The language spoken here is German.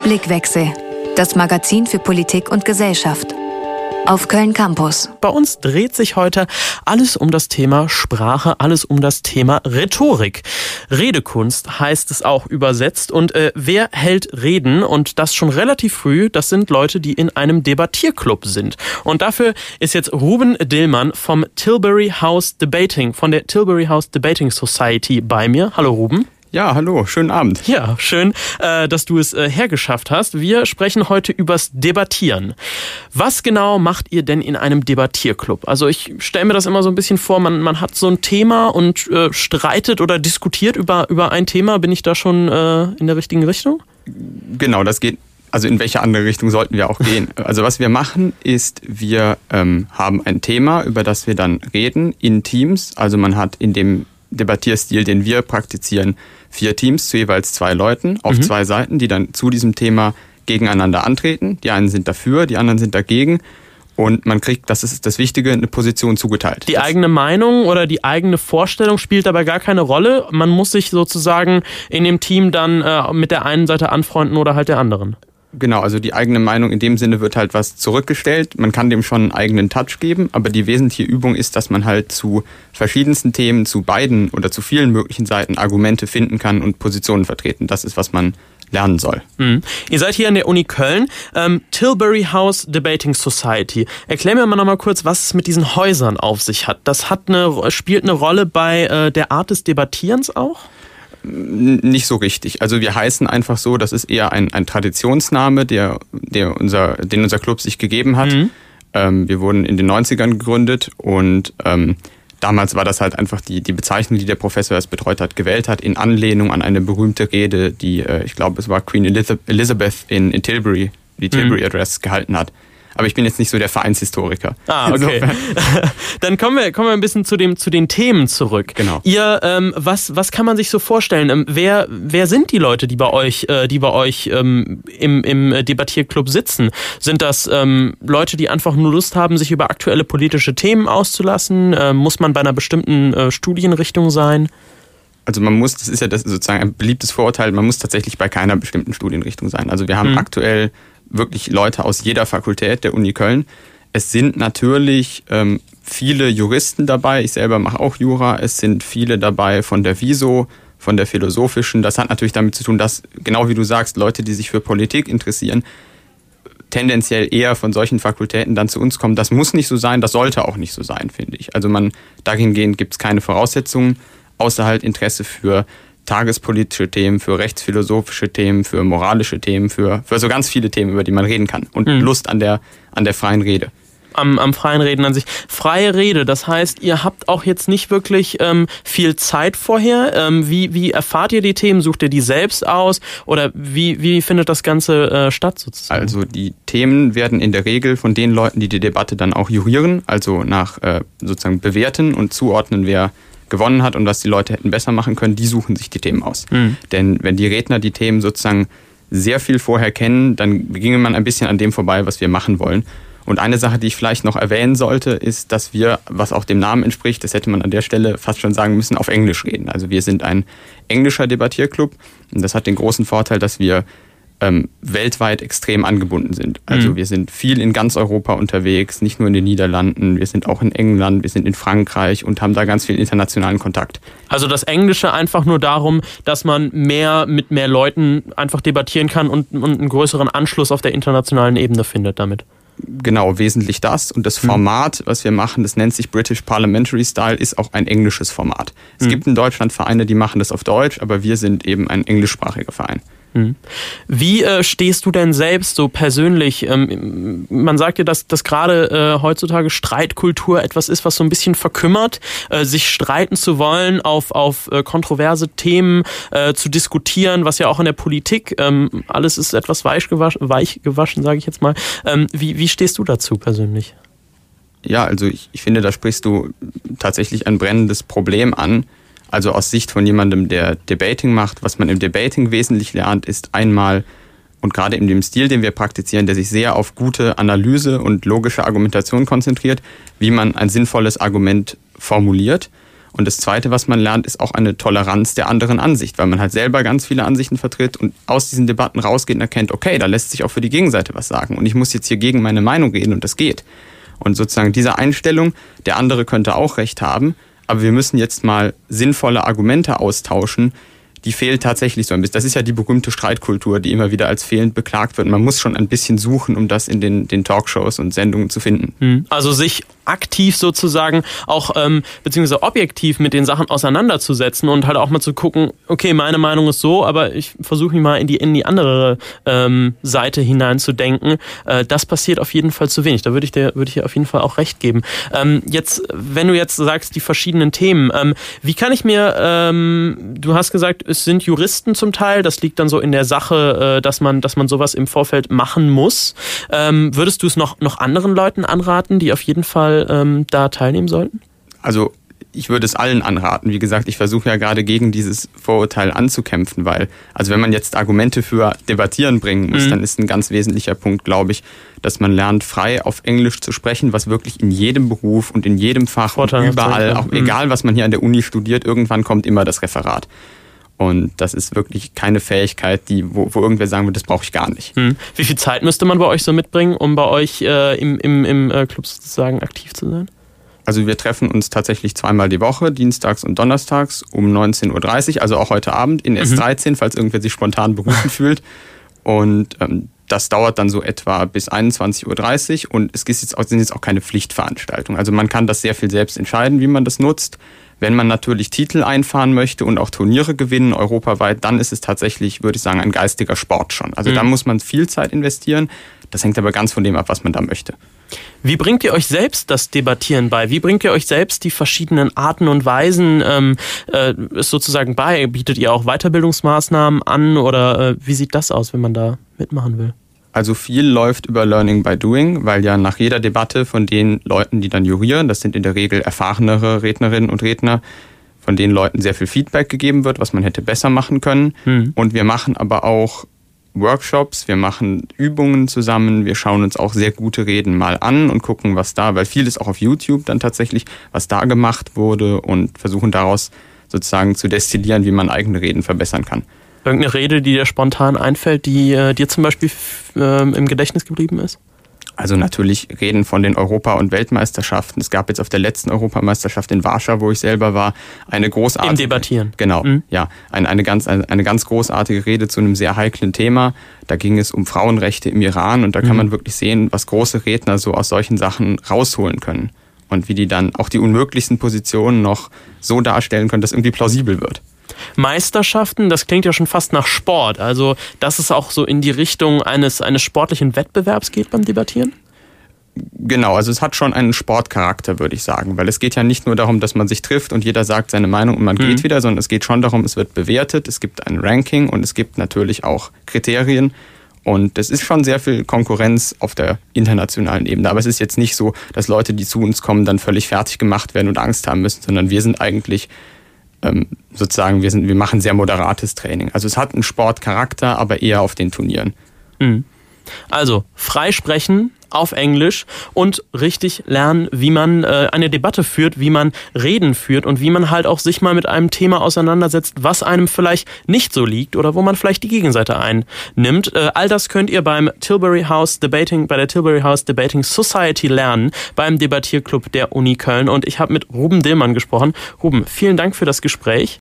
Blickwechsel, das Magazin für Politik und Gesellschaft. Auf Köln Campus. Bei uns dreht sich heute alles um das Thema Sprache, alles um das Thema Rhetorik. Redekunst heißt es auch übersetzt. Und wer hält Reden? Und das schon relativ früh, das sind Leute, die in einem Debattierclub sind. Und dafür ist jetzt Ruben Dillmann vom Tilbury House Debating, von der Tilbury House Debating Society bei mir. Hallo Ruben. Ja, hallo, schönen Abend. Ja, schön, dass du es hergeschafft hast. Wir sprechen heute übers Debattieren. Was genau macht ihr denn in einem Debattierclub? Also ich stelle mir das immer so ein bisschen vor, man hat so ein Thema und streitet oder diskutiert über ein Thema. Bin ich da schon in der richtigen Richtung? Genau, das geht. Also in welche andere Richtung sollten wir auch gehen? Also was wir machen ist, wir haben ein Thema, über das wir dann reden in Teams. Also man hat in dem Debattierstil, den wir praktizieren, 4 Teams zu jeweils 2 Leuten auf 2 Seiten, die dann zu diesem Thema gegeneinander antreten. Die einen sind dafür, die anderen sind dagegen. Und man kriegt, das ist das Wichtige, eine Position zugeteilt. Die eigene Meinung oder die eigene Vorstellung spielt dabei gar keine Rolle. Man muss sich sozusagen in dem Team dann mit der einen Seite anfreunden oder halt der anderen. Genau, also die eigene Meinung in dem Sinne wird halt was zurückgestellt. Man kann dem schon einen eigenen Touch geben, aber die wesentliche Übung ist, dass man halt zu verschiedensten Themen, zu beiden oder zu vielen möglichen Seiten Argumente finden kann und Positionen vertreten. Das ist, was man lernen soll. Ihr seid hier an der Uni Köln, Tilbury House Debating Society. Erklär mir mal noch mal kurz, was es mit diesen Häusern auf sich hat. Das spielt eine Rolle bei der Art des Debattierens auch? Nicht so richtig. Also wir heißen einfach so, das ist eher ein Traditionsname, den unser Club sich gegeben hat. Wir wurden in den 90ern gegründet und damals war das halt einfach die Bezeichnung, die der Professor, der es betreut hat, gewählt hat, in Anlehnung an eine berühmte Rede, die, ich glaube, es war Queen Elizabeth in Tilbury, die Tilbury Address gehalten hat. Aber ich bin jetzt nicht so der Vereinshistoriker. Okay. Dann kommen wir ein bisschen zu den Themen zurück. Genau. Ihr, was kann man sich so vorstellen? Wer sind die Leute, die bei euch im Debattierclub sitzen? Sind das Leute, die einfach nur Lust haben, sich über aktuelle politische Themen auszulassen? Muss man bei einer bestimmten Studienrichtung sein? Also das ist ja das sozusagen ein beliebtes Vorurteil, man muss tatsächlich bei keiner bestimmten Studienrichtung sein. Also wir haben aktuell wirklich Leute aus jeder Fakultät der Uni Köln. Es sind natürlich viele Juristen dabei, ich selber mache auch Jura, es sind viele dabei von der WISO, von der Philosophischen. Das hat natürlich damit zu tun, dass, genau wie du sagst, Leute, die sich für Politik interessieren, tendenziell eher von solchen Fakultäten dann zu uns kommen. Das muss nicht so sein, das sollte auch nicht so sein, finde ich. Also dahingehend gibt es keine Voraussetzungen, außer halt Interesse für tagespolitische Themen, für rechtsphilosophische Themen, für moralische Themen, für so ganz viele Themen, über die man reden kann. Und Lust an der freien Rede. Am freien Reden an sich. Freie Rede, das heißt, ihr habt auch jetzt nicht wirklich viel Zeit vorher. Wie erfahrt ihr die Themen? Sucht ihr die selbst aus? Oder wie findet das Ganze statt sozusagen? Also die Themen werden in der Regel von den Leuten, die Debatte dann auch jurieren, also nach sozusagen bewerten und zuordnen, wer gewonnen hat und was die Leute hätten besser machen können, die suchen sich die Themen aus. Denn wenn die Redner die Themen sozusagen sehr viel vorher kennen, dann ginge man ein bisschen an dem vorbei, was wir machen wollen. Und eine Sache, die ich vielleicht noch erwähnen sollte, ist, dass wir, was auch dem Namen entspricht, das hätte man an der Stelle fast schon sagen müssen, auf Englisch reden. Also wir sind ein englischer Debattierclub und das hat den großen Vorteil, dass wir weltweit extrem angebunden sind. Also wir sind viel in ganz Europa unterwegs, nicht nur in den Niederlanden, wir sind auch in England, wir sind in Frankreich und haben da ganz viel internationalen Kontakt. Also das Englische einfach nur darum, dass man mit mehr Leuten einfach debattieren kann und einen größeren Anschluss auf der internationalen Ebene findet damit. Genau, wesentlich das. Und das Format, was wir machen, das nennt sich British Parliamentary Style, ist auch ein englisches Format. Es gibt in Deutschland Vereine, die machen das auf Deutsch, aber wir sind eben ein englischsprachiger Verein. Wie stehst du denn selbst so persönlich? Man sagt ja, dass gerade heutzutage Streitkultur etwas ist, was so ein bisschen verkümmert, sich streiten zu wollen, auf kontroverse Themen zu diskutieren, was ja auch in der Politik, alles ist etwas weich gewaschen, sage ich jetzt mal. Wie stehst du dazu persönlich? Ja, also ich finde, da sprichst du tatsächlich ein brennendes Problem an. Also aus Sicht von jemandem, der Debating macht, was man im Debating wesentlich lernt, ist einmal, und gerade in dem Stil, den wir praktizieren, der sich sehr auf gute Analyse und logische Argumentation konzentriert, wie man ein sinnvolles Argument formuliert. Und das Zweite, was man lernt, ist auch eine Toleranz der anderen Ansicht, weil man halt selber ganz viele Ansichten vertritt und aus diesen Debatten rausgeht und erkennt, okay, da lässt sich auch für die Gegenseite was sagen und ich muss jetzt hier gegen meine Meinung reden und das geht. Und sozusagen diese Einstellung, der andere könnte auch recht haben, aber wir müssen jetzt mal sinnvolle Argumente austauschen, die fehlt tatsächlich so ein bisschen. Das ist ja die berühmte Streitkultur, die immer wieder als fehlend beklagt wird. Man muss schon ein bisschen suchen, um das in den Talkshows und Sendungen zu finden. Also sich aktiv sozusagen auch beziehungsweise objektiv mit den Sachen auseinanderzusetzen und halt auch mal zu gucken, okay, meine Meinung ist so, aber ich versuche mich mal in die andere Seite hineinzudenken. Das passiert auf jeden Fall zu wenig. Da würde ich dir auf jeden Fall auch recht geben. Jetzt, wenn du jetzt sagst, die verschiedenen Themen, wie kann ich mir, du hast gesagt, es sind Juristen zum Teil, das liegt dann so in der Sache, dass man sowas im Vorfeld machen muss. Würdest du es noch anderen Leuten anraten, die auf jeden Fall da teilnehmen sollten? Also ich würde es allen anraten. Wie gesagt, ich versuche ja gerade gegen dieses Vorurteil anzukämpfen, weil, also wenn man jetzt Argumente für Debattieren bringen muss, dann ist ein ganz wesentlicher Punkt, glaube ich, dass man lernt, frei auf Englisch zu sprechen, was wirklich in jedem Beruf und in jedem Fach und überall, auch egal was man hier an der Uni studiert, irgendwann kommt immer das Referat. Und das ist wirklich keine Fähigkeit, wo irgendwer sagen würde, das brauche ich gar nicht. Wie viel Zeit müsste man bei euch so mitbringen, um bei euch im Club sozusagen aktiv zu sein? Also wir treffen uns tatsächlich 2-mal die Woche, dienstags und donnerstags um 19.30 Uhr, also auch heute Abend in S13, falls irgendwer sich spontan berufen fühlt. Und das dauert dann so etwa bis 21.30 Uhr und es sind jetzt auch keine Pflichtveranstaltungen. Also man kann das sehr viel selbst entscheiden, wie man das nutzt. Wenn man natürlich Titel einfahren möchte und auch Turniere gewinnen europaweit, dann ist es tatsächlich, würde ich sagen, ein geistiger Sport schon. Also da muss man viel Zeit investieren. Das hängt aber ganz von dem ab, was man da möchte. Wie bringt ihr euch selbst das Debattieren bei? Wie bringt ihr euch selbst die verschiedenen Arten und Weisen sozusagen bei? Bietet ihr auch Weiterbildungsmaßnahmen an oder wie sieht das aus, wenn man da mitmachen will? Also viel läuft über Learning by Doing, weil ja nach jeder Debatte von den Leuten, die dann jurieren, das sind in der Regel erfahrenere Rednerinnen und Redner, von den Leuten sehr viel Feedback gegeben wird, was man hätte besser machen können. Und wir machen aber auch Workshops, wir machen Übungen zusammen, wir schauen uns auch sehr gute Reden mal an und gucken, was da, weil viel ist auch auf YouTube dann tatsächlich, was da gemacht wurde und versuchen daraus sozusagen zu destillieren, wie man eigene Reden verbessern kann. Irgendeine Rede, die dir spontan einfällt, die dir zum Beispiel im Gedächtnis geblieben ist? Also natürlich Reden von den Europa- und Weltmeisterschaften. Es gab jetzt auf der letzten Europameisterschaft in Warschau, wo ich selber war, eine großartige... Im Debattieren. Genau, ja. Eine ganz großartige Rede zu einem sehr heiklen Thema. Da ging es um Frauenrechte im Iran und da kann man wirklich sehen, was große Redner so aus solchen Sachen rausholen können. Und wie die dann auch die unmöglichsten Positionen noch so darstellen können, dass irgendwie plausibel wird. Meisterschaften, das klingt ja schon fast nach Sport. Also, dass es auch so in die Richtung eines sportlichen Wettbewerbs geht beim Debattieren? Genau, also es hat schon einen Sportcharakter, würde ich sagen. Weil es geht ja nicht nur darum, dass man sich trifft und jeder sagt seine Meinung und man geht wieder, sondern es geht schon darum, es wird bewertet, es gibt ein Ranking und es gibt natürlich auch Kriterien. Und es ist schon sehr viel Konkurrenz auf der internationalen Ebene. Aber es ist jetzt nicht so, dass Leute, die zu uns kommen, dann völlig fertig gemacht werden und Angst haben müssen, sondern wir sind eigentlich sozusagen, wir machen sehr moderates Training. Also es hat einen Sportcharakter, aber eher auf den Turnieren. Also frei sprechen auf Englisch und richtig lernen, wie man eine Debatte führt, wie man Reden führt und wie man halt auch sich mal mit einem Thema auseinandersetzt, was einem vielleicht nicht so liegt oder wo man vielleicht die Gegenseite einnimmt. All das könnt ihr bei der Tilbury House Debating Society lernen, beim Debattierclub der Uni Köln. Und ich habe mit Ruben Dillmann gesprochen. Ruben, vielen Dank für das Gespräch.